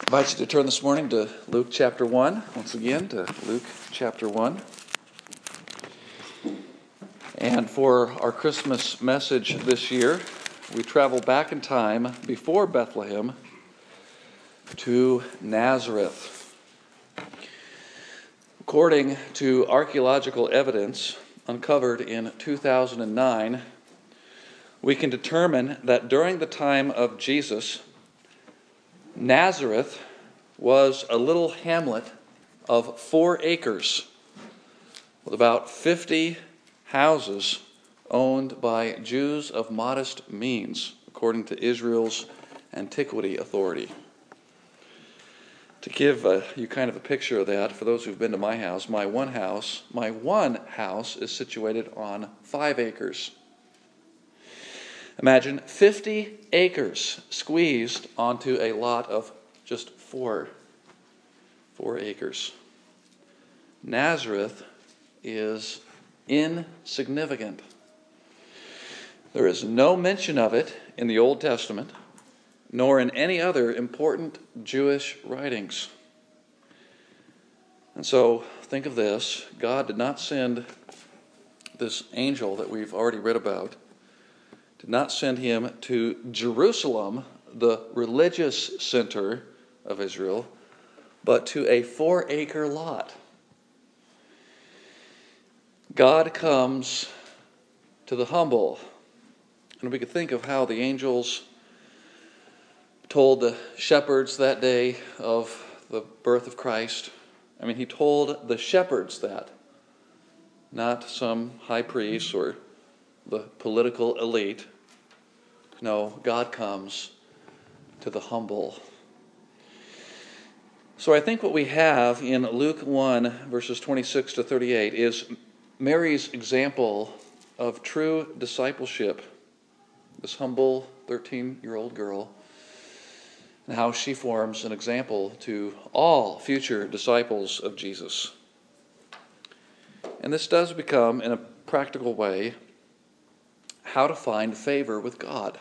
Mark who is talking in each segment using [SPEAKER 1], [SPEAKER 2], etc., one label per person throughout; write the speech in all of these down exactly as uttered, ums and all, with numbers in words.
[SPEAKER 1] I invite you to turn this morning to Luke chapter one, once again to Luke chapter one. And for our Christmas message this year, we travel back in time before Bethlehem to Nazareth. According to archaeological evidence uncovered in two thousand nine, we can determine that during the time of Jesus, Nazareth was a little hamlet of four acres with about fifty houses owned by Jews of modest means, according to Israel's Antiquity Authority. To give uh, you kind of a picture of that, for those who've been to my house, my one house, my one house is situated on five acres. Imagine fifty acres squeezed onto a lot of just four, four acres. Nazareth is insignificant. There is no mention of it in the Old Testament, nor in any other important Jewish writings. And so, think of this. God did not send this angel that we've already read about, did not send him to Jerusalem, the religious center of Israel, but to a four-acre lot. God comes to the humble. And we could think of how the angels told the shepherds that day of the birth of Christ. I mean, he told the shepherds that, not some high priest or the political elite. No, God comes to the humble. So I think what we have in Luke one, verses twenty-six to thirty-eight, is Mary's example of true discipleship. This humble thirteen-year-old girl, and how she forms an example to all future disciples of Jesus. And this does become, in a practical way, how to find favor with God.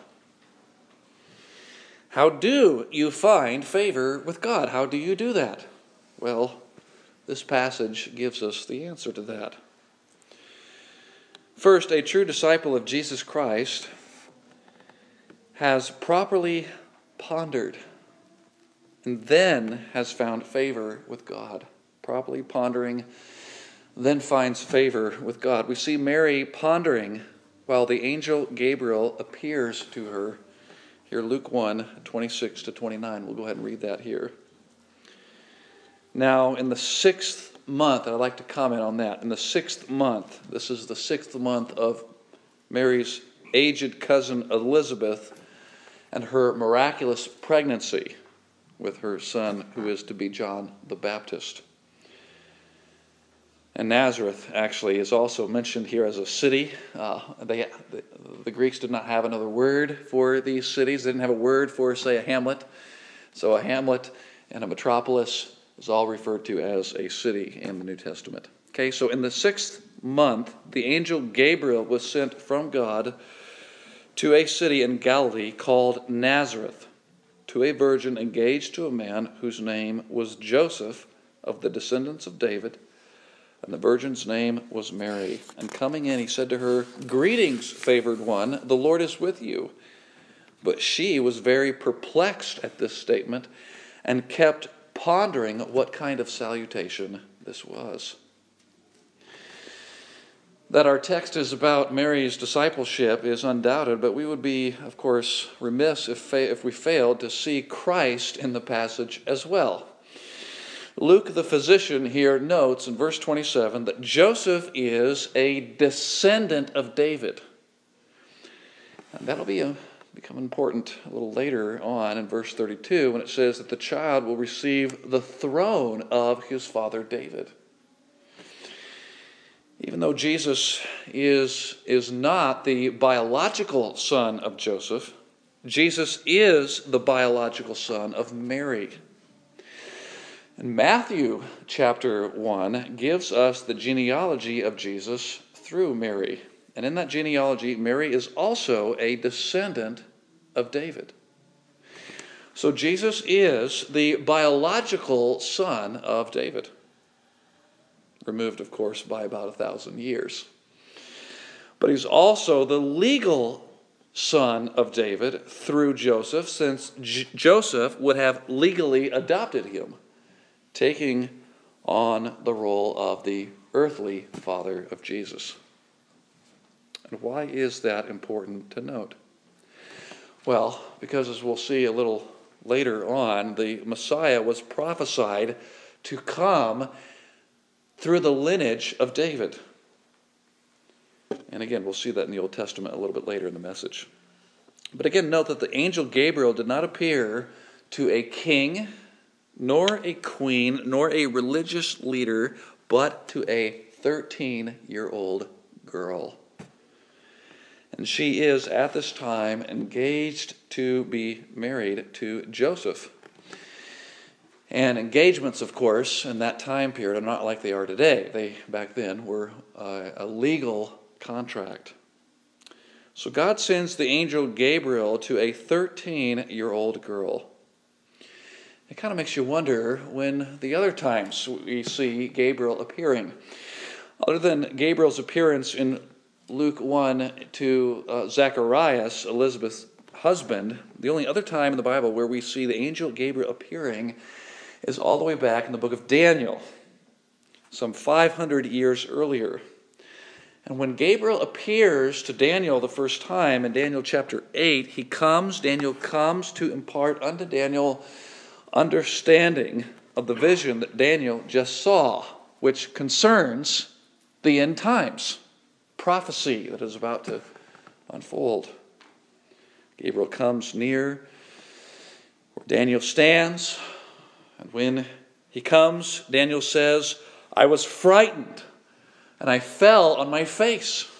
[SPEAKER 1] How do you find favor with God? How do you do that? Well, this passage gives us the answer to that. First, a true disciple of Jesus Christ has properly pondered and then has found favor with God. Properly pondering, then finds favor with God. We see Mary pondering while the angel Gabriel appears to her. Here, Luke one, twenty-six to twenty-nine. We'll go ahead and read that here. Now, in the sixth month, and I'd like to comment on that. In the sixth month, this is the sixth month of Mary's aged cousin Elizabeth and her miraculous pregnancy with her son, who is to be John the Baptist. And Nazareth, actually, is also mentioned here as a city. Uh, they, the, the Greeks did not have another word for these cities. They didn't have a word for, say, a hamlet. So a hamlet and a metropolis is all referred to as a city in the New Testament. Okay, so in the sixth month, the angel Gabriel was sent from God to a city in Galilee called Nazareth, to a virgin engaged to a man whose name was Joseph, of the descendants of David. And the virgin's name was Mary. And coming in, he said to her, "Greetings, favored one, the Lord is with you." But she was very perplexed at this statement and kept pondering what kind of salutation this was. That our text is about Mary's discipleship is undoubted, but we would be, of course, remiss if, fa- if we failed to see Christ in the passage as well. Luke, the physician, here notes in verse twenty-seven that Joseph is a descendant of David. And that'll be a, become important a little later on in verse thirty-two when it says that the child will receive the throne of his father David. Even though Jesus is, is not the biological son of Joseph, Jesus is the biological son of Mary. And Matthew chapter one gives us the genealogy of Jesus through Mary. And in that genealogy, Mary is also a descendant of David. So Jesus is the biological son of David, removed, of course, by about a thousand years. But he's also the legal son of David through Joseph, since J- Joseph would have legally adopted him, taking on the role of the earthly father of Jesus. And why is that important to note? Well, because as we'll see a little later on, the Messiah was prophesied to come through the lineage of David. And again, we'll see that in the Old Testament a little bit later in the message. But again, note that the angel Gabriel did not appear to a king, nor a queen, nor a religious leader, but to a thirteen-year-old girl. And she is, at this time, engaged to be married to Joseph. And engagements, of course, in that time period are not like they are today. They, back then, were uh, a legal contract. So God sends the angel Gabriel to a thirteen-year-old girl. It kind of makes you wonder when the other times we see Gabriel appearing. Other than Gabriel's appearance in Luke one to uh, Zacharias, Elizabeth's husband, the only other time in the Bible where we see the angel Gabriel appearing is all the way back in the book of Daniel, some five hundred years earlier. And when Gabriel appears to Daniel the first time in Daniel chapter eight, he comes, Daniel comes to impart unto Daniel understanding of the vision that Daniel just saw, which concerns the end times, prophecy that is about to unfold. Gabriel comes near where Daniel stands, and when he comes, Daniel says, I was frightened, and I fell on my face.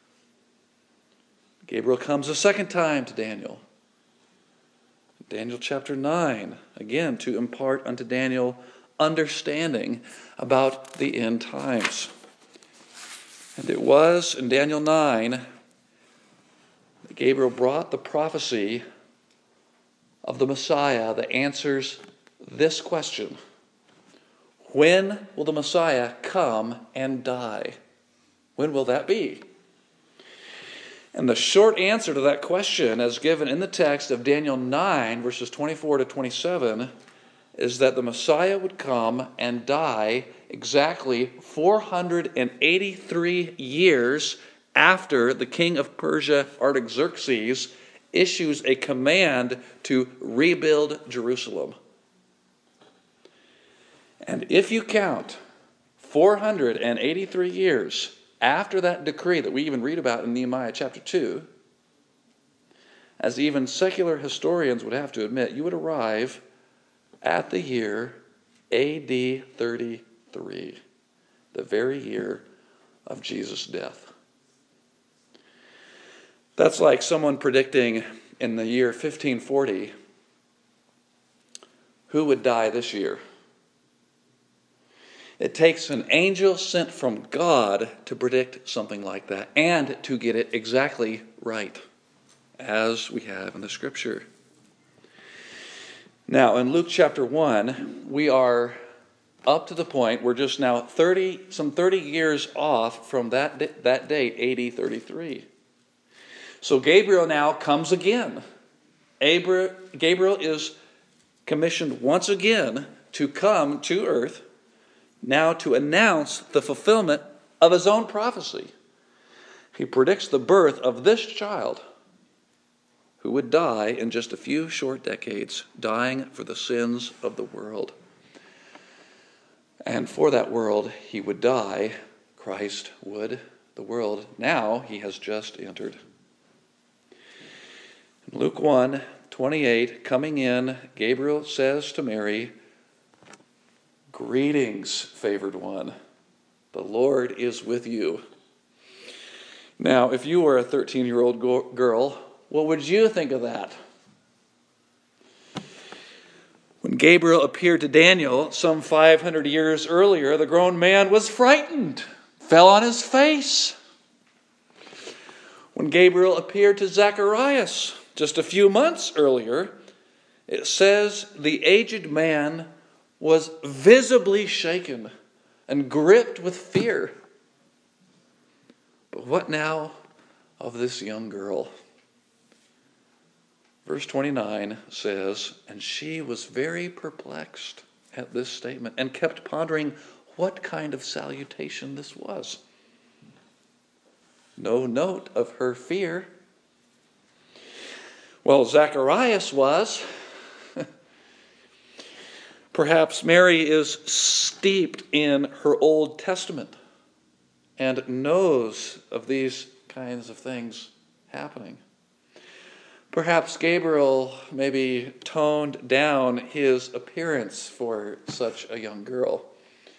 [SPEAKER 1] Gabriel comes a second time to Daniel. Daniel chapter nine, again, to impart unto Daniel understanding about the end times. And it was in Daniel nine that Gabriel brought the prophecy of the Messiah that answers this question. When will the Messiah come and die? When will that be? And the short answer to that question, as given in the text of Daniel nine, verses twenty-four to twenty-seven, is that the Messiah would come and die exactly four hundred eighty-three years after the king of Persia, Artaxerxes, issues a command to rebuild Jerusalem. And if you count four hundred eighty-three years after that decree that we even read about in Nehemiah chapter two, as even secular historians would have to admit, you would arrive at the year A D thirty-three, the very year of Jesus' death. That's like someone predicting in the year fifteen forty who would die this year. It takes an angel sent from God to predict something like that and to get it exactly right, as we have in the Scripture. Now, in Luke chapter one, we are up to the point, we're just now thirty, some thirty years off from that, that date, A D thirty-three. So Gabriel now comes again. Gabriel is commissioned once again to come to earth, now to announce the fulfillment of his own prophecy. He predicts the birth of this child who would die in just a few short decades, dying for the sins of the world. And for that world he would die, Christ would, the world now he has just entered. In Luke one twenty-eight, coming in, Gabriel says to Mary, "Greetings, favored one. The Lord is with you." Now, if you were a thirteen-year-old go- girl, what would you think of that? When Gabriel appeared to Daniel some five hundred years earlier, the grown man was frightened, fell on his face. When Gabriel appeared to Zacharias just a few months earlier, It says the aged man was visibly shaken and gripped with fear. But what now of this young girl? Verse twenty-nine says, and she was very perplexed at this statement and kept pondering what kind of salutation this was. No note of her fear. Well, Zacharias was. Perhaps Mary is steeped in her Old Testament and knows of these kinds of things happening. Perhaps Gabriel maybe toned down his appearance for such a young girl.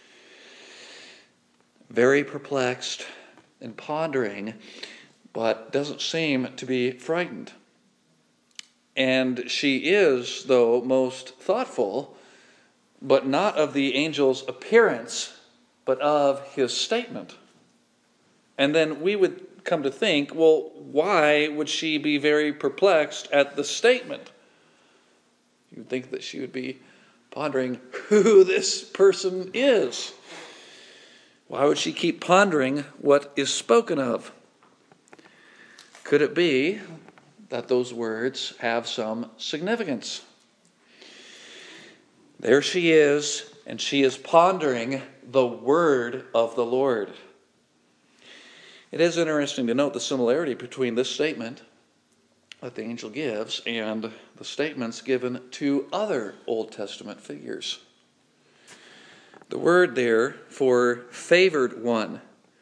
[SPEAKER 1] Very perplexed and pondering, but doesn't seem to be frightened. And she is, though, most thoughtful, but not of the angel's appearance, but of his statement. And then we would come to think, well, why would she be very perplexed at the statement? You would think that she would be pondering who this person is. Why would she keep pondering what is spoken of? Could it be that those words have some significance? There she is, and she is pondering the word of the Lord. It is interesting to note the similarity between this statement that the angel gives and the statements given to other Old Testament figures. The word there for favored one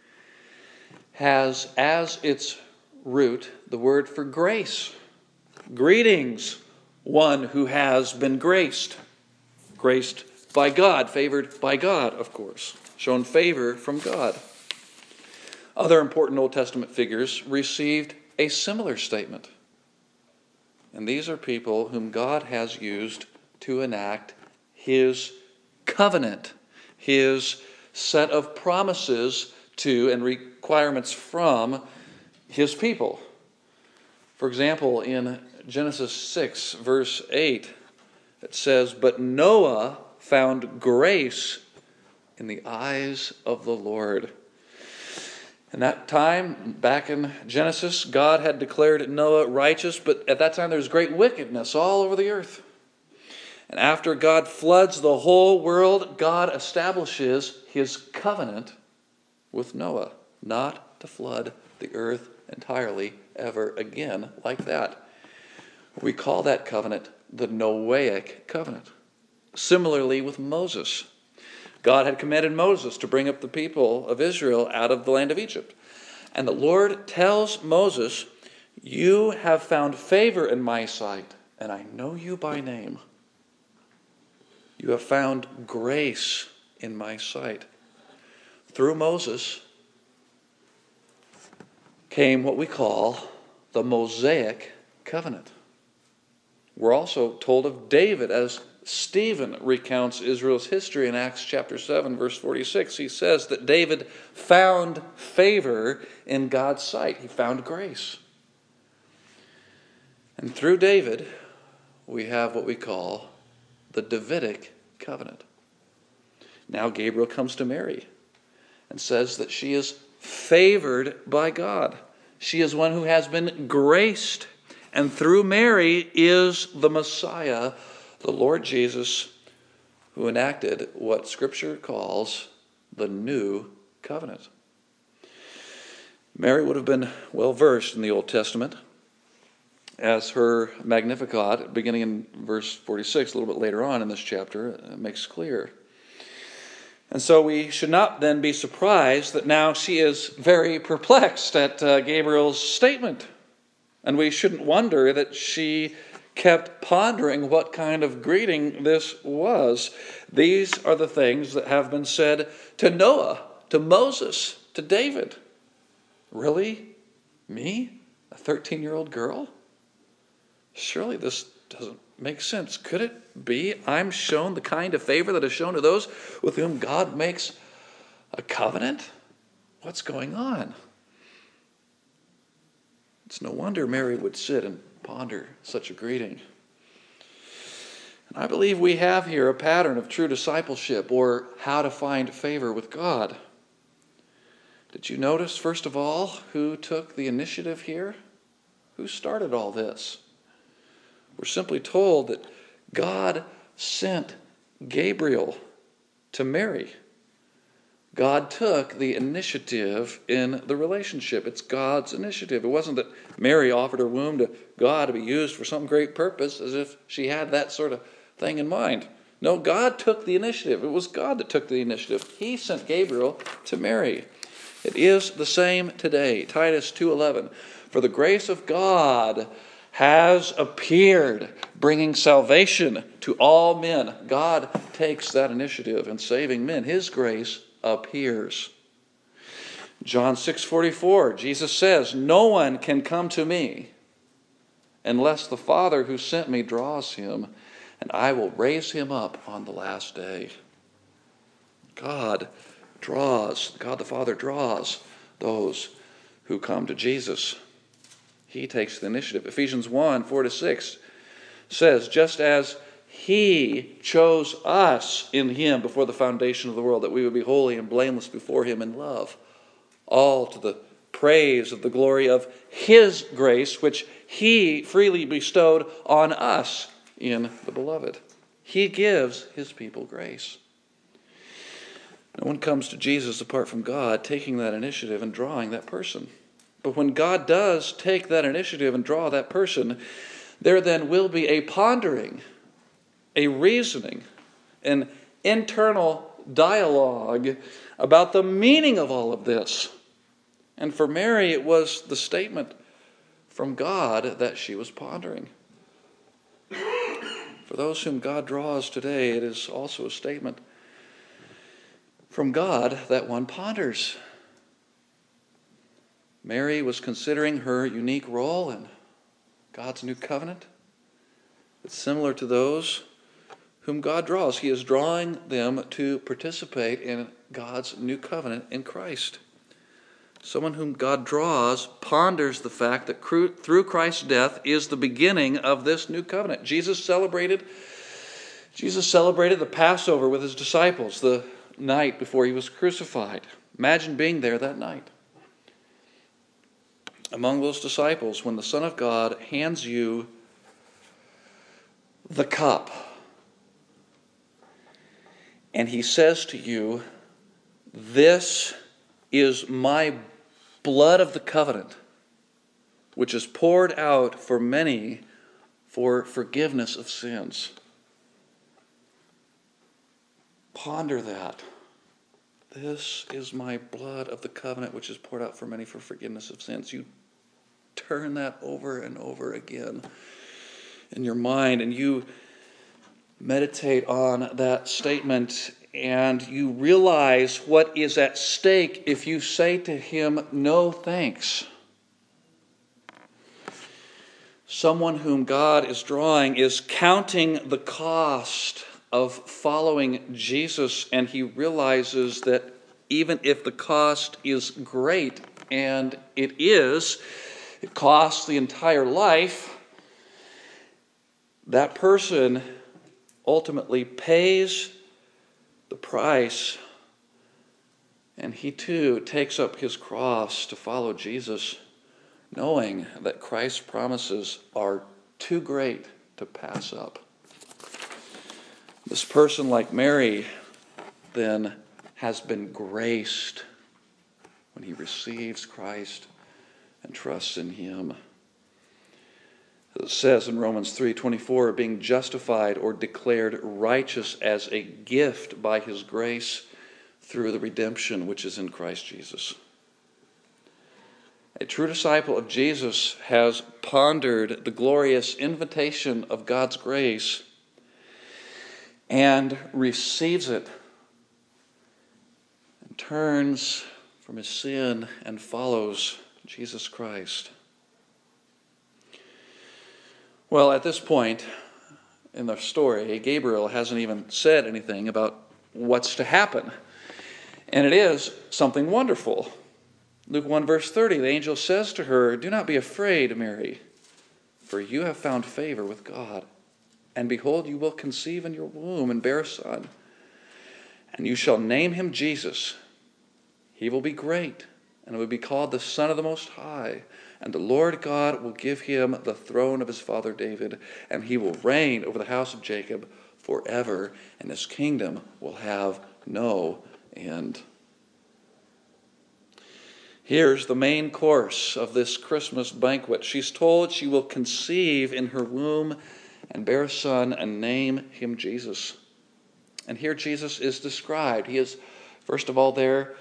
[SPEAKER 1] has as its root the word for grace. Greetings, one who has been graced. Graced by God, favored by God, of course. Shown favor from God. Other important Old Testament figures received a similar statement. And these are people whom God has used to enact his covenant, his set of promises to and requirements from his people. For example, in Genesis six, verse eight, it says, but Noah found grace in the eyes of the Lord. In that time, back in Genesis, God had declared Noah righteous, but at that time there was great wickedness all over the earth. And after God floods the whole world, God establishes his covenant with Noah, not to flood the earth entirely ever again like that. We call that covenant the Noahic covenant. Similarly with Moses. God had commanded Moses to bring up the people of Israel out of the land of Egypt. And the Lord tells Moses, you have found favor in my sight, and I know you by name. You have found grace in my sight. Through Moses came what we call the Mosaic covenant. We're also told of David as Stephen recounts Israel's history in Acts chapter seven, verse forty-six. He says that David found favor in God's sight. He found grace. And through David, we have what we call the Davidic covenant. Now Gabriel comes to Mary and says that she is favored by God. She is one who has been graced. And through Mary is the Messiah, the Lord Jesus, who enacted what Scripture calls the new covenant. Mary would have been well versed in the Old Testament, as her Magnificat, beginning in verse forty-six, a little bit later on in this chapter, makes clear. And so we should not then be surprised that now she is very perplexed at uh, Gabriel's statement. And we shouldn't wonder that she kept pondering what kind of greeting this was. These are the things that have been said to Noah, to Moses, to David. Really? Me? A thirteen-year-old girl? Surely this doesn't make sense. Could it be I'm shown the kind of favor that is shown to those with whom God makes a covenant? What's going on? It's no wonder Mary would sit and ponder such a greeting. I believe we have here a pattern of true discipleship, or how to find favor with God. Did you notice, first of all, who took the initiative here? Who started all this? We're simply told that God sent Gabriel to Mary. God took the initiative in the relationship. It's God's initiative. It wasn't that Mary offered her womb to God to be used for some great purpose, as if she had that sort of thing in mind. No, God took the initiative. It was God that took the initiative. He sent Gabriel to Mary. It is the same today. Titus two eleven. For the grace of God has appeared, bringing salvation to all men. God takes that initiative in saving men. His grace appears. John six forty-four, Jesus says, no one can come to me unless the Father who sent me draws him, and I will raise him up on the last day. God draws, God the Father draws those who come to Jesus. He takes the initiative. Ephesians one four to six says, just as He chose us in Him before the foundation of the world, that we would be holy and blameless before Him in love, all to the praise of the glory of His grace, which He freely bestowed on us in the Beloved. He gives His people grace. No one comes to Jesus apart from God taking that initiative and drawing that person. But when God does take that initiative and draw that person, there then will be a pondering, a reasoning, an internal dialogue about the meaning of all of this. And for Mary, it was the statement from God that she was pondering. For those whom God draws today, it is also a statement from God that one ponders. Mary was considering her unique role in God's new covenant. It's similar to those whom God draws. He is drawing them to participate in God's new covenant in Christ. Someone whom God draws ponders the fact that through Christ's death is the beginning of this new covenant. Jesus celebrated, Jesus celebrated the Passover with His disciples the night before He was crucified. Imagine being there that night. Among those disciples, when the Son of God hands you the cup, and He says to you, this is my blood of the covenant, which is poured out for many for forgiveness of sins. Ponder that. This is my blood of the covenant, which is poured out for many for forgiveness of sins. You turn that over and over again in your mind, and you meditate on that statement, and you realize what is at stake if you say to Him, no thanks. Someone whom God is drawing is counting the cost of following Jesus, and he realizes that even if the cost is great, and it is, it costs the entire life, that person ultimately pays the price, and he too takes up his cross to follow Jesus, knowing that Christ's promises are too great to pass up. This person, like Mary, then has been graced when he receives Christ and trusts in Him. It says in Romans three twenty-four, being justified or declared righteous as a gift by His grace through the redemption which is in Christ Jesus. A true disciple of Jesus has pondered the glorious invitation of God's grace and receives it and turns from his sin and follows Jesus Christ. Well, at this point in the story, Gabriel hasn't even said anything about what's to happen. And it is something wonderful. Luke one verse thirty, the angel says to her, do not be afraid, Mary, for you have found favor with God. And behold, you will conceive in your womb and bear a son, and you shall name him Jesus. He will be great, and will be called the Son of the Most High. And the Lord God will give him the throne of his father David, and he will reign over the house of Jacob forever, and his kingdom will have no end. Here's the main course of this Christmas banquet. She's told she will conceive in her womb and bear a son and name him Jesus. And here Jesus is described. He is, first of all, there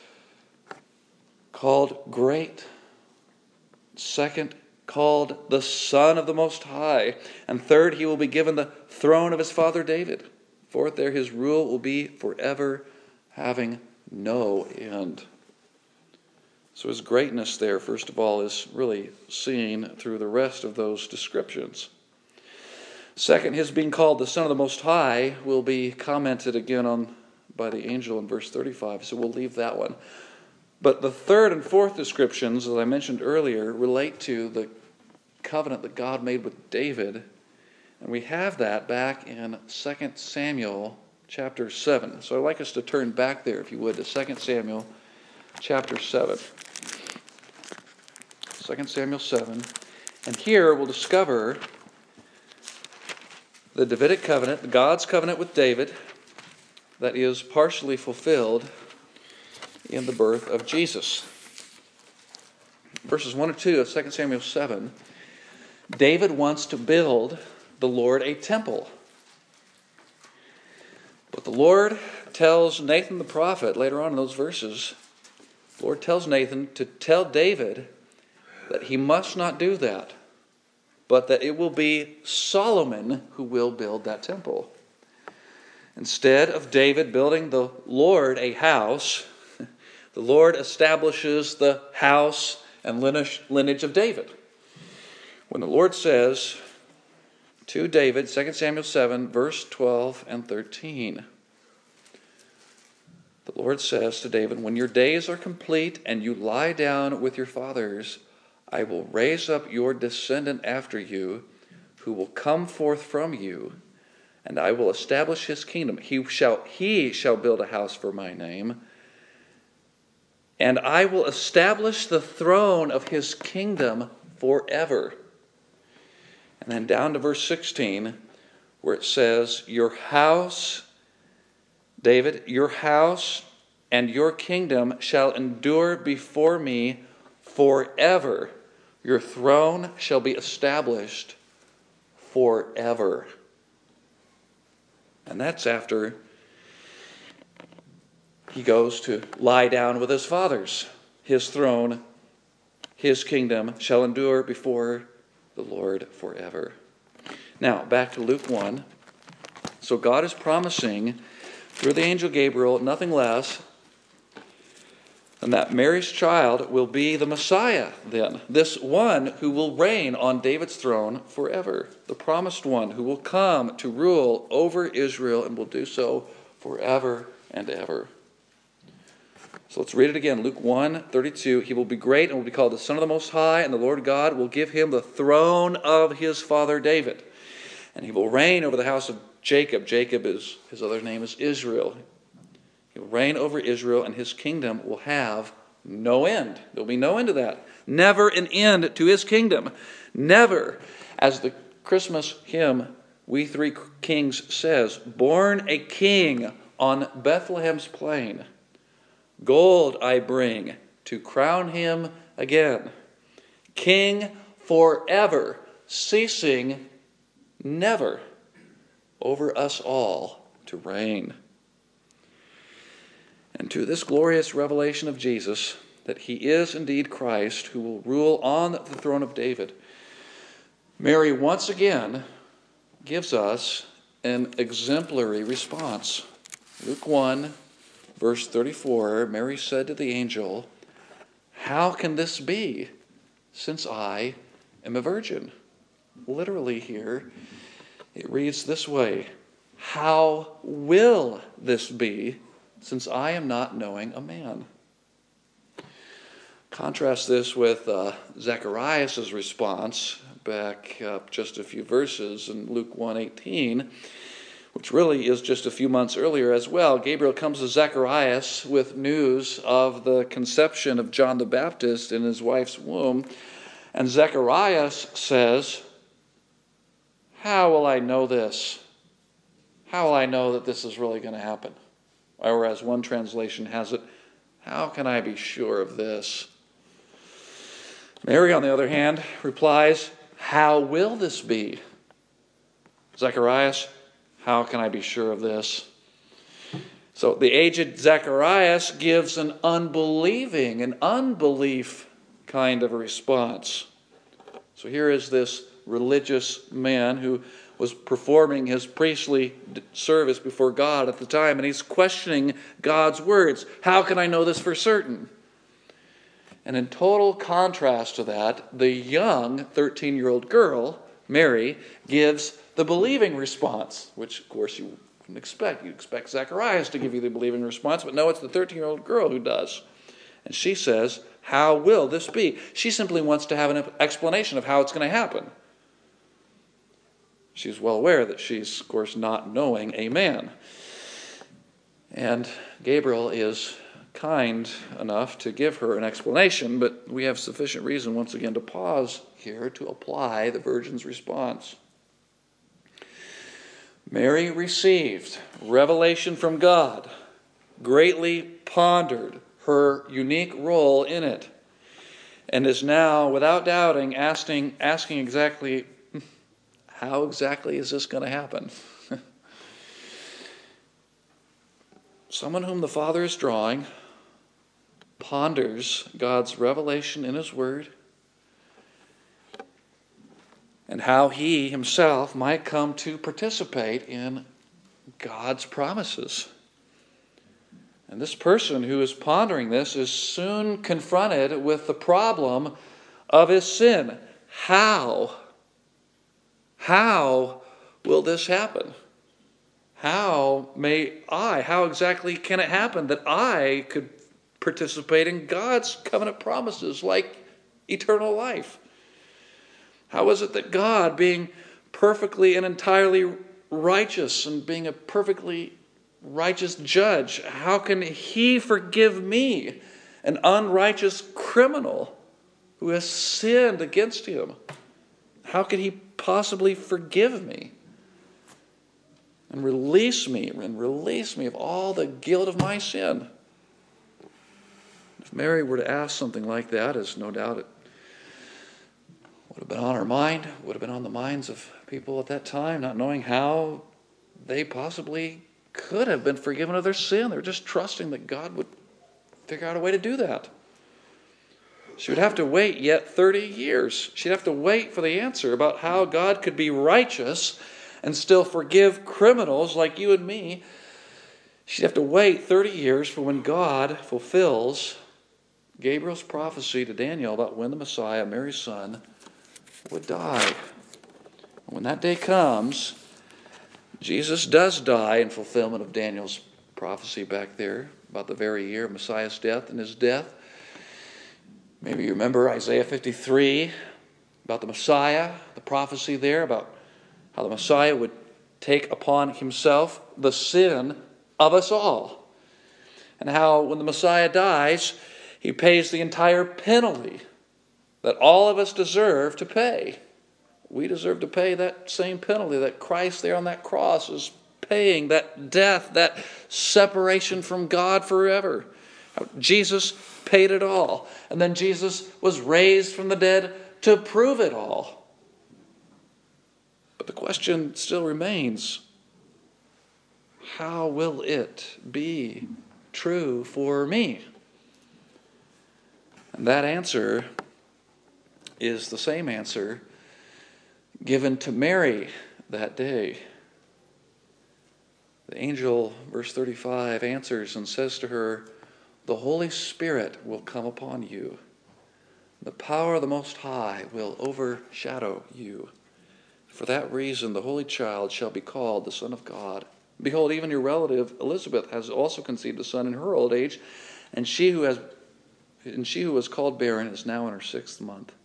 [SPEAKER 1] called great. Second, called the Son of the Most High. And third, he will be given the throne of his father David. Fourth, there his rule will be forever, having no end. So his greatness there, first of all, is really seen through the rest of those descriptions. Second, his being called the Son of the Most High will be commented again on by the angel in verse thirty-five, so we'll leave that one. But the third and fourth descriptions, as I mentioned earlier, relate to the covenant that God made with David. And we have that back in Second Samuel chapter seven. So I'd like us to turn back there, if you would, to Second Samuel chapter seven. Second Samuel seven. And here we'll discover the Davidic covenant, God's covenant with David, that is partially fulfilled in the birth of Jesus. Verses one and two of Second Samuel seven, David wants to build the Lord a temple. But the Lord tells Nathan the prophet, later on in those verses, the Lord tells Nathan to tell David that he must not do that, but that it will be Solomon who will build that temple. Instead of David building the Lord a house, the Lord establishes the house and lineage of David. When the Lord says to David, Second Samuel seven, verse twelve and thirteen, the Lord says to David, when your days are complete and you lie down with your fathers, I will raise up your descendant after you, who will come forth from you, and I will establish his kingdom. He shall, he shall build a house for my name, and I will establish the throne of his kingdom forever. And then down to verse sixteen, where it says, your house, David, your house and your kingdom shall endure before me forever. Your throne shall be established forever. And that's after he goes to lie down with his fathers. His throne, his kingdom shall endure before the Lord forever. Now, back to Luke one. So God is promising through the angel Gabriel nothing less and that Mary's child will be the Messiah then. This one who will reign on David's throne forever. The promised one who will come to rule over Israel and will do so forever and ever. So let's read it again. Luke one thirty-two. He will be great and will be called the Son of the Most High, and the Lord God will give him the throne of his father David. And he will reign over the house of Jacob. Jacob is, his other name is Israel. He will reign over Israel, and his kingdom will have no end. There will be no end to that. Never an end to his kingdom. Never. As the Christmas hymn, We Three Kings says, born a king on Bethlehem's plain. Gold I bring to crown him again. King forever, ceasing never over us all to reign. And to this glorious revelation of Jesus, that he is indeed Christ who will rule on the throne of David, Mary once again gives us an exemplary response. Luke one, verse thirty-four, Mary said to the angel, how can this be, since I am a virgin? Literally here, it reads this way, how will this be, since I am not knowing a man? Contrast this with uh, Zacharias' response back up just a few verses in Luke one eighteen, which really is just a few months earlier as well. Gabriel comes to Zacharias with news of the conception of John the Baptist in his wife's womb. And Zacharias says, "How will I know this? How will I know that this is really going to happen?" Or as one translation has it, "How can I be sure of this?" Mary, on the other hand, replies, "How will this be?" Zacharias, "How can I be sure of this?" So the aged Zacharias gives an unbelieving, an unbelief kind of a response. So here is this religious man who was performing his priestly service before God at the time, and he's questioning God's words. How can I know this for certain? And in total contrast to that, the young thirteen-year-old girl, Mary, gives the believing response, which, of course, you wouldn't expect. You'd expect Zacharias to give you the believing response, but no, it's the thirteen-year-old girl who does. And she says, "How will this be?" She simply wants to have an explanation of how it's going to happen. She's well aware that she's, of course, not knowing a man. And Gabriel is kind enough to give her an explanation, but we have sufficient reason once again to pause here to apply the virgin's response. Mary received revelation from God, greatly pondered her unique role in it, and is now, without doubting, asking, asking exactly, how exactly is this going to happen? Someone whom the Father is drawing ponders God's revelation in His Word and how he himself might come to participate in God's promises. And this person who is pondering this is soon confronted with the problem of his sin. How? How will this happen? How may I, how exactly can it happen that I could participate in God's covenant promises like eternal life? How is it that God, being perfectly and entirely righteous and being a perfectly righteous judge, how can He forgive me, an unrighteous criminal who has sinned against Him? How could He possibly forgive me and release me and release me of all the guilt of my sin? If Mary were to ask something like that, as no doubt it would have been on her mind, would have been on the minds of people at that time, not knowing how they possibly could have been forgiven of their sin. They were just trusting that God would figure out a way to do that. She would have to wait yet thirty years. She'd have to wait for the answer about how God could be righteous and still forgive criminals like you and me. She'd have to wait thirty years for when God fulfills Gabriel's prophecy to Daniel about when the Messiah, Mary's son, would die. When that day comes, Jesus does die in fulfillment of Daniel's prophecy back there about the very year of Messiah's death and his death. Maybe you remember Isaiah fifty-three about the Messiah, the prophecy there about how the Messiah would take upon himself the sin of us all. And how when the Messiah dies, he pays the entire penalty that all of us deserve to pay. We deserve to pay that same penalty that Christ there on that cross is paying, that death, that separation from God forever. Jesus paid it all. And then Jesus was raised from the dead to prove it all. But the question still remains, how will it be true for me? And that answer is the same answer given to Mary that day. The angel, verse thirty-five, answers and says to her, "The Holy Spirit will come upon you. The power of the Most High will overshadow you. For that reason, the Holy Child shall be called the Son of God. Behold, even your relative Elizabeth has also conceived a son in her old age, and she who has and she who was called barren is now in her sixth month.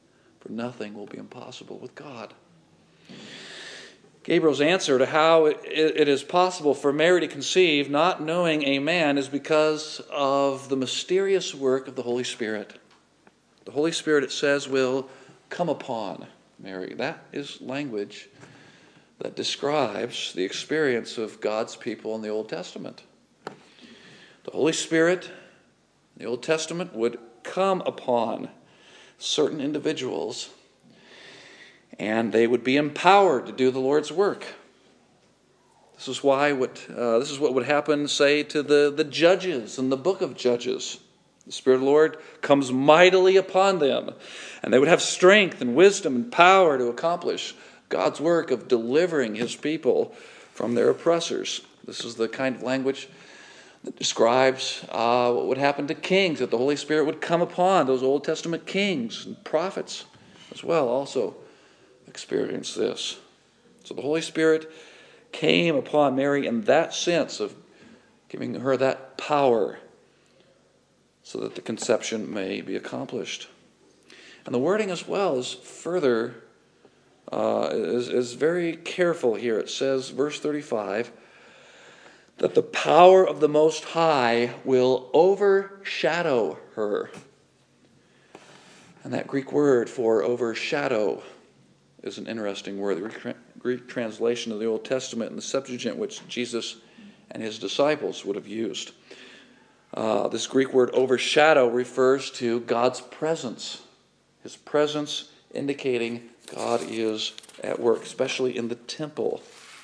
[SPEAKER 1] for nothing will be impossible with God. Gabriel's answer to how it is possible for Mary to conceive not knowing a man is because of the mysterious work of the Holy Spirit. The Holy Spirit, it says, will come upon Mary. That is language that describes the experience of God's people in the Old Testament. The Holy Spirit in the Old Testament would come upon certain individuals, and they would be empowered to do the Lord's work. This is why what uh, this is what would happen, say, to the, the judges in the book of Judges. The Spirit of the Lord comes mightily upon them, and they would have strength and wisdom and power to accomplish God's work of delivering His people from their oppressors. This is the kind of language that describes uh, what would happen to kings, that the Holy Spirit would come upon those Old Testament kings and prophets as well, also experience this. So the Holy Spirit came upon Mary in that sense of giving her that power so that the conception may be accomplished. And the wording as well is further, uh, is, is very careful here. It says, verse thirty-five, that the power of the Most High will overshadow her. And that Greek word for overshadow is an interesting word. The Greek translation of the Old Testament and the Septuagint, which Jesus and his disciples would have used. Uh, this Greek word overshadow refers to God's presence. His presence indicating God is at work, especially in the temple.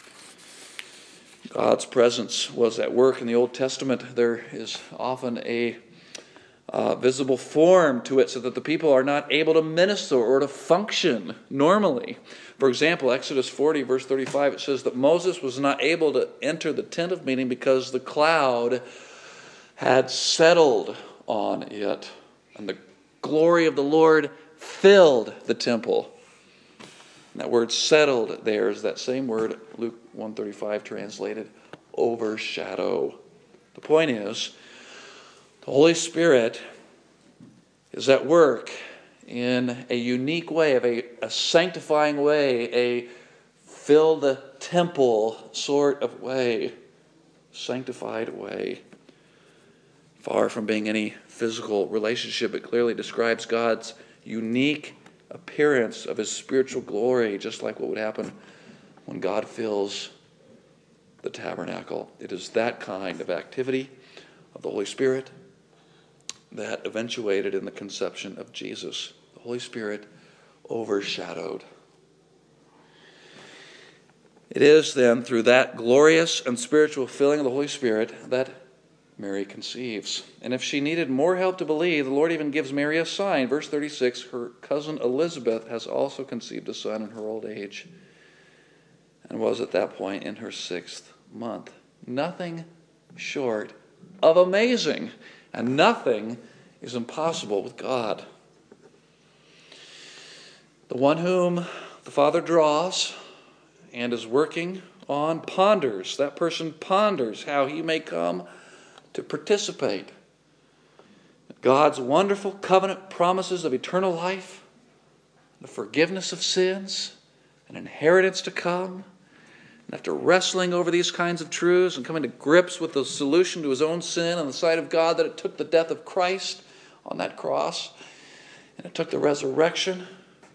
[SPEAKER 1] God's presence was at work in the Old Testament. There is often a uh, visible form to it so that the people are not able to minister or to function normally. For example, Exodus forty, verse thirty-five, it says that Moses was not able to enter the tent of meeting because the cloud had settled on it, and the glory of the Lord filled the temple. And that word settled there is that same word, Luke one thirty-five translated, overshadow. The point is, the Holy Spirit is at work in a unique way, of a, a sanctifying way, a fill the temple sort of way, sanctified way. Far from being any physical relationship, it clearly describes God's unique appearance of His spiritual glory, just like what would happen when God fills the tabernacle. It is that kind of activity of the Holy Spirit that eventuated in the conception of Jesus. The Holy Spirit overshadowed. It is then through that glorious and spiritual filling of the Holy Spirit that Mary conceives. And if she needed more help to believe, the Lord even gives Mary a sign. Verse thirty-six, her cousin Elizabeth has also conceived a son in her old age and was at that point in her sixth month. Nothing short of amazing, and nothing is impossible with God. The one whom the Father draws and is working on ponders. That person ponders how he may come to participate in God's wonderful covenant promises of eternal life, the forgiveness of sins, an inheritance to come. And after wrestling over these kinds of truths and coming to grips with the solution to his own sin on the sight of God, that it took the death of Christ on that cross, and it took the resurrection,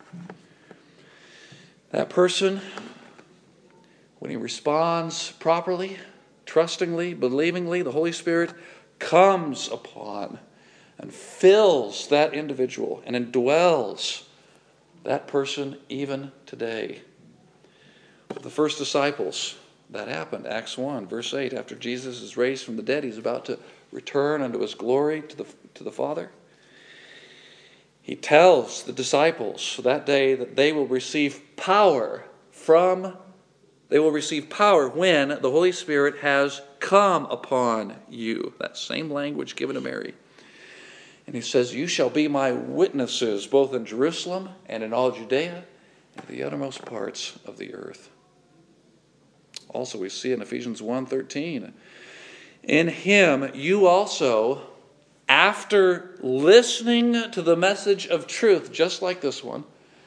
[SPEAKER 1] that person, when he responds properly, trustingly, believingly, the Holy Spirit comes upon and fills that individual and indwells that person even today. With the first disciples, that happened. Acts one, verse eight, after Jesus is raised from the dead, he's about to return unto his glory to the, to the Father. He tells the disciples that day that they will receive power from They will receive power when the Holy Spirit has come upon you. That same language given to Mary. And he says, you shall be my witnesses both in Jerusalem and in all Judea and the uttermost parts of the earth. Also we see in Ephesians one thirteen, in him you also, after listening to the message of truth, just like this one,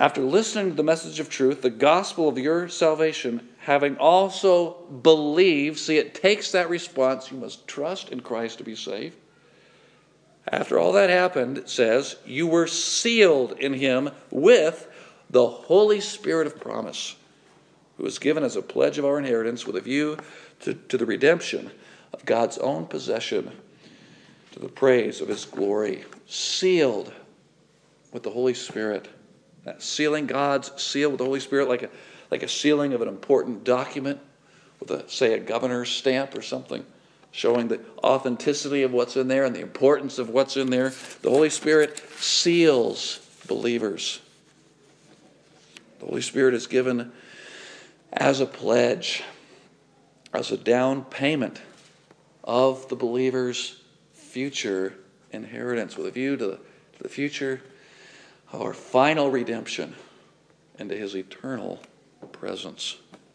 [SPEAKER 1] After listening to the message of truth, the gospel of your salvation, having also believed, see, it takes that response. You must trust in Christ to be saved. After all that happened, it says, you were sealed in him with the Holy Spirit of promise, who was given as a pledge of our inheritance with a view to, to the redemption of God's own possession, to the praise of his glory. Sealed with the Holy Spirit. That sealing, God's seal with the Holy Spirit, like a, like a sealing of an important document with, a, say, a governor's stamp or something, showing the authenticity of what's in there and the importance of what's in there. The Holy Spirit seals believers. The Holy Spirit is given as a pledge, as a down payment of the believer's future inheritance, with a view to the, to the future, our final redemption into his eternal presence.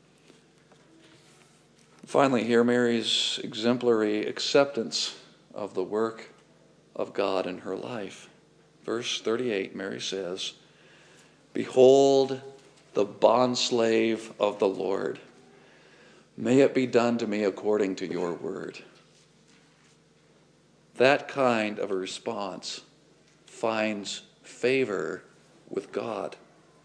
[SPEAKER 1] Finally, here, Mary's exemplary acceptance of the work of God in her life. Verse thirty-eight, Mary says, behold the bondslave of the Lord. May it be done to me according to your word. That kind of a response finds favor with God.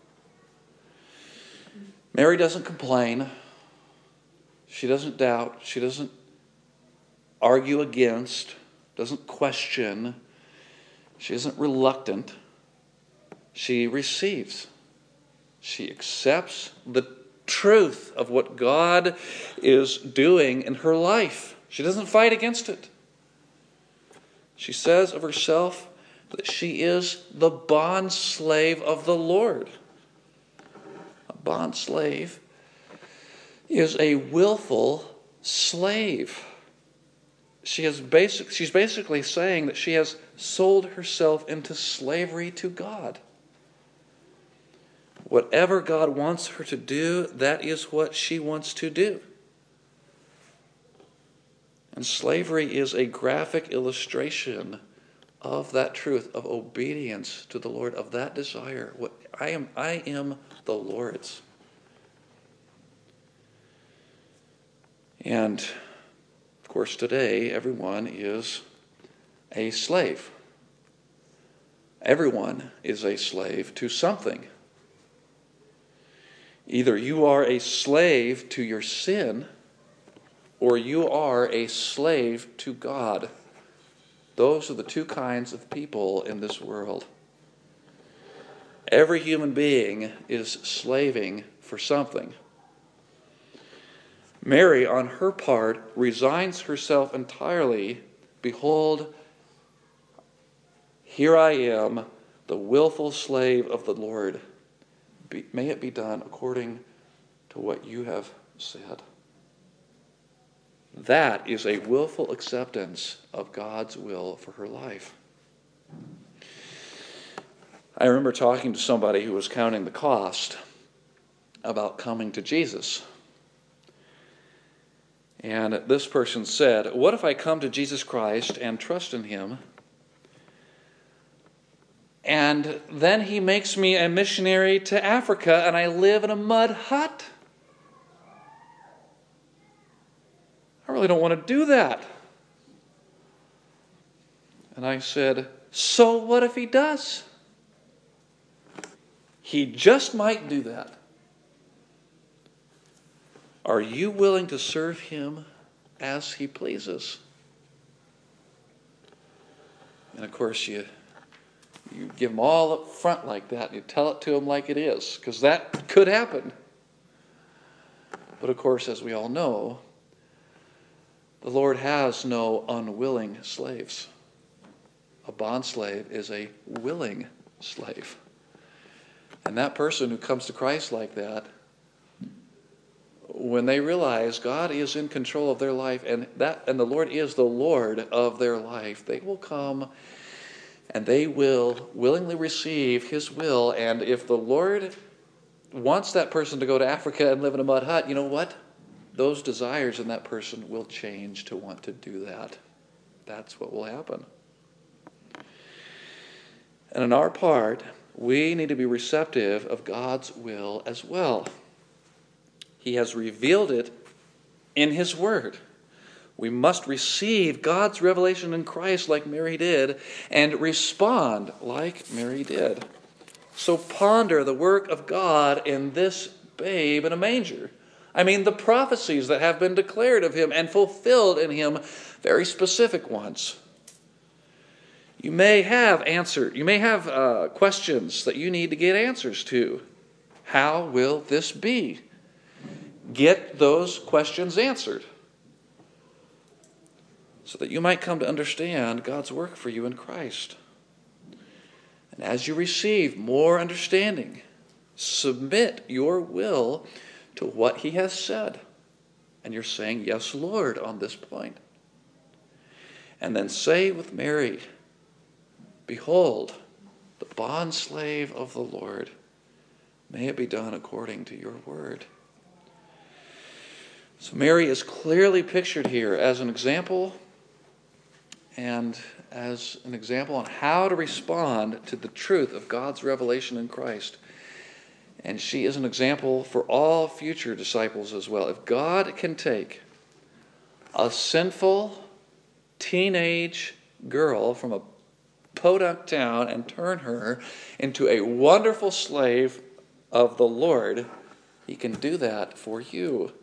[SPEAKER 1] Mary doesn't complain. She doesn't doubt. She doesn't argue against, doesn't question. She isn't reluctant. She receives. She accepts the truth of what God is doing in her life. She doesn't fight against it. She says of herself that she is the bondslave of the Lord. A bondslave is a willful slave. She is basic, she's basically saying that she has sold herself into slavery to God. Whatever God wants her to do, that is what she wants to do. And slavery is a graphic illustration of that truth, of obedience to the Lord, of that desire. What I am, I am the Lord's. And, of course, today, everyone is a slave. Everyone is a slave to something. Either you are a slave to your sin, or you are a slave to God. Those are the two kinds of people in this world. Every human being is slaving for something. Mary, on her part, resigns herself entirely. Behold, here I am, the willful slave of the Lord. Be, may it be done according to what you have said. That is a willful acceptance of God's will for her life. I remember talking to somebody who was counting the cost about coming to Jesus. And this person said, what if I come to Jesus Christ and trust in him, and then he makes me a missionary to Africa and I live in a mud hut? I really don't want to do that. And I said, so what if he does? He just might do that. Are you willing to serve him as he pleases? And of course, you you give him all up front like that, and you tell it to him like it is, because that could happen. But of course, as we all know, the Lord has no unwilling slaves. A bondslave is a willing slave. And that person who comes to Christ like that, when they realize God is in control of their life and that and the Lord is the Lord of their life, they will come and they will willingly receive his will. And if the Lord wants that person to go to Africa and live in a mud hut, you know what? Those desires in that person will change to want to do that. That's what will happen. And on our part, we need to be receptive of God's will as well. He has revealed it in His Word. We must receive God's revelation in Christ like Mary did and respond like Mary did. So ponder the work of God in this babe in a manger. I mean, the prophecies that have been declared of Him and fulfilled in Him, very specific ones. You may have answer. You may have uh, questions that you need to get answers to. How will this be? Get those questions answered, so that you might come to understand God's work for you in Christ. And as you receive more understanding, submit your will to what He has said. And you're saying, "Yes, Lord," on this point. And then say with Mary, "Behold, the bondslave of the Lord. May it be done according to your word." So Mary is clearly pictured here as an example and as an example on how to respond to the truth of God's revelation in Christ. And she is an example for all future disciples as well. If God can take a sinful teenage girl from a podunk town and turn her into a wonderful slave of the Lord, He can do that for you.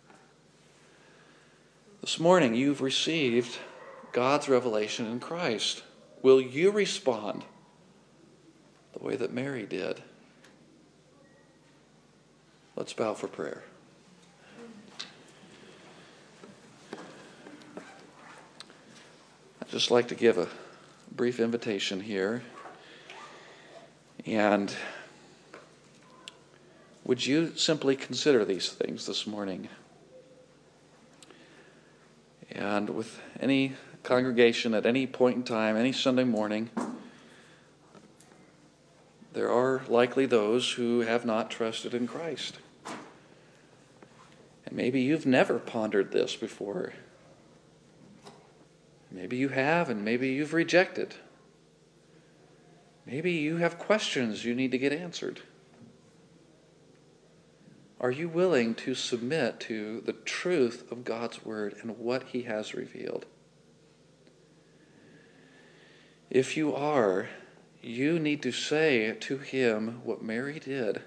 [SPEAKER 1] This morning you've received God's revelation in Christ. Will you respond the way that Mary did? Let's bow for prayer. I'd just like to give a brief invitation here. And would you simply consider these things this morning? And with any congregation at any point in time, any Sunday morning, there are likely those who have not trusted in Christ. And maybe you've never pondered this before. Maybe you have, and maybe you've rejected. Maybe you have questions you need to get answered. Are you willing to submit to the truth of God's word and what He has revealed? If you are, you need to say to Him what Mary did.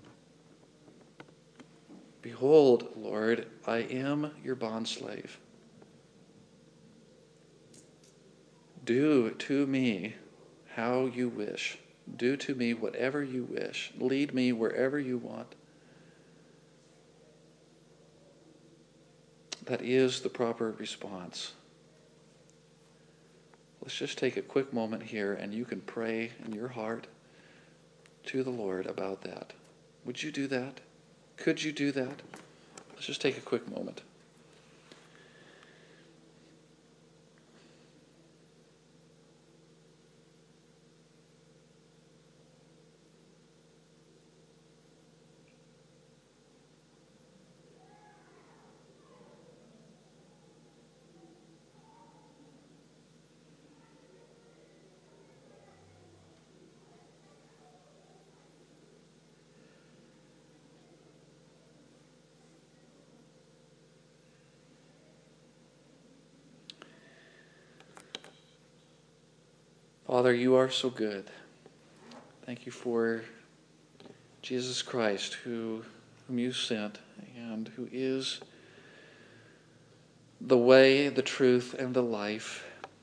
[SPEAKER 1] "Behold, Lord, I am your bondslave. Do to me how you wish. Do to me whatever you wish. Lead me wherever you want." That is the proper response. Let's just take a quick moment here and you can pray in your heart to the Lord about that. Would you do that? Could you do that? Let's just take a quick moment. Father, you are so good. Thank you for Jesus Christ, who, whom you sent, and who is the way, the truth, and the life.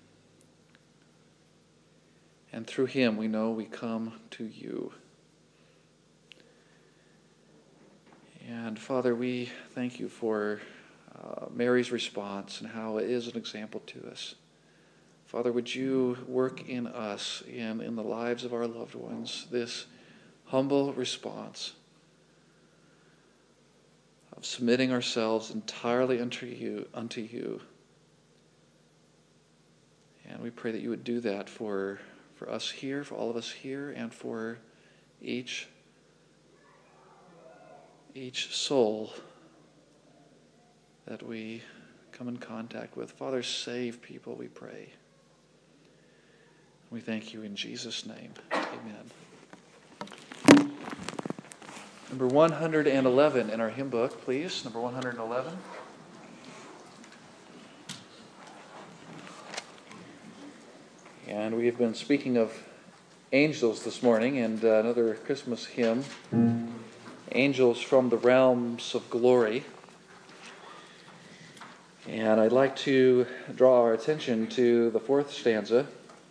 [SPEAKER 1] And through Him we know we come to you. And Father, we thank you for uh, Mary's response and how it is an example to us. Father, would you work in us and in the lives of our loved ones this humble response of submitting ourselves entirely unto you, unto you. And we pray that you would do that for, for us here, for all of us here, and for each, each soul that we come in contact with. Father, save people, we pray. We thank you in Jesus' name. Amen. Number one hundred eleven in our hymn book, please. Number one hundred eleven. And we have been speaking of angels this morning, and uh, another Christmas hymn, Angels from the Realms of Glory. And I'd like to draw our attention to the fourth stanza.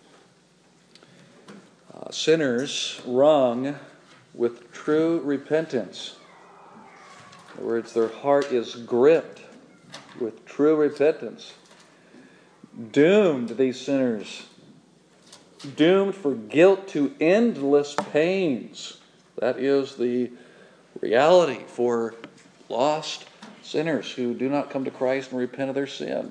[SPEAKER 1] Uh, sinners wrung with true repentance. In other words, their heart is gripped with true repentance. Doomed, these sinners. Doomed for guilt to endless pains. That is the reality for lost sinners who do not come to Christ and repent of their sin.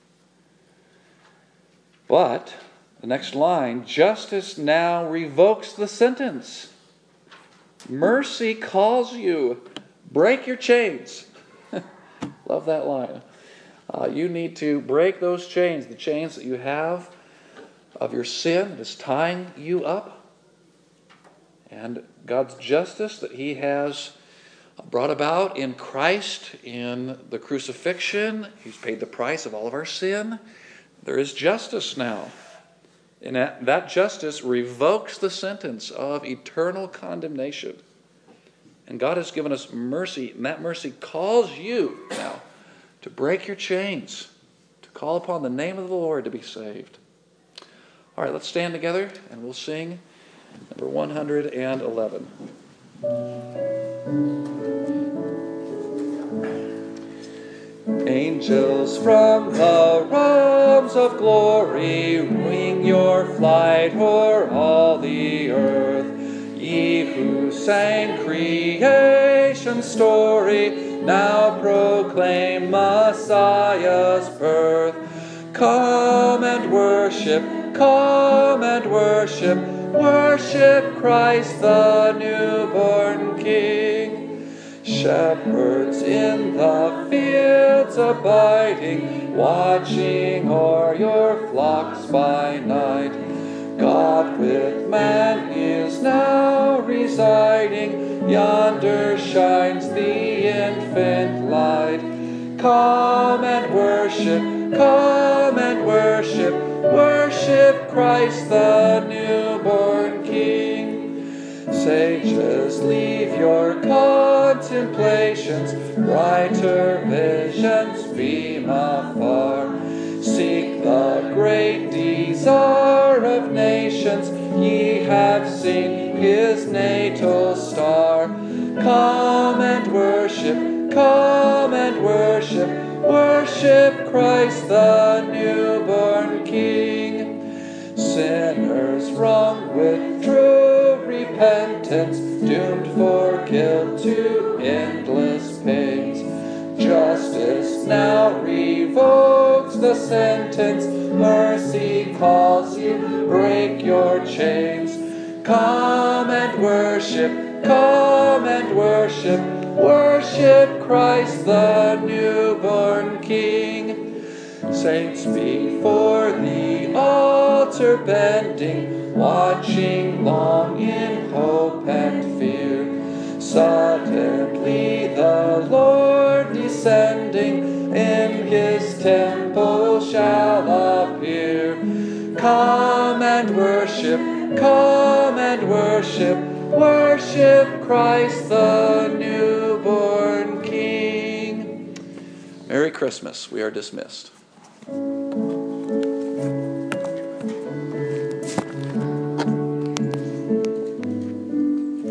[SPEAKER 1] But, the next line, justice now revokes the sentence. Mercy calls you. Break your chains. Love that line. Uh, you need to break those chains, the chains that you have of your sin that is tying you up. And God's justice that He has brought about in Christ, in the crucifixion. He's paid the price of all of our sin. There is justice now. And that, that justice revokes the sentence of eternal condemnation. And God has given us mercy, and that mercy calls you now to break your chains, to call upon the name of the Lord to be saved. All right, let's stand together, and we'll sing number one hundred eleven. Angels from the realms of glory, wing your flight o'er all the earth. Ye who sang creation's story, now proclaim Messiah's birth. Come and worship, come and worship, worship Christ the newborn King. Shepherds in the fields abiding, watching o'er your flocks by night. God with man is now residing, yonder shines the infant light. Come and worship, come and worship, worship Christ the newborn King. Sages, leave your contemplations, brighter visions beam afar. Seek the great desire of nations, ye have seen His natal star. Come and worship, come and worship, worship Christ the newborn King. Sinners wrung with true repentance, doomed for guilt to endless pains. Justice now revokes the sentence, mercy calls you, break your chains. Come and worship, come and worship, worship Christ the newborn King. Saints before the altar bending, watching long in hope and fear. Suddenly the Lord descending in His temple shall appear. Come and worship, come and worship, worship Christ the newborn King. Merry Christmas. We are dismissed.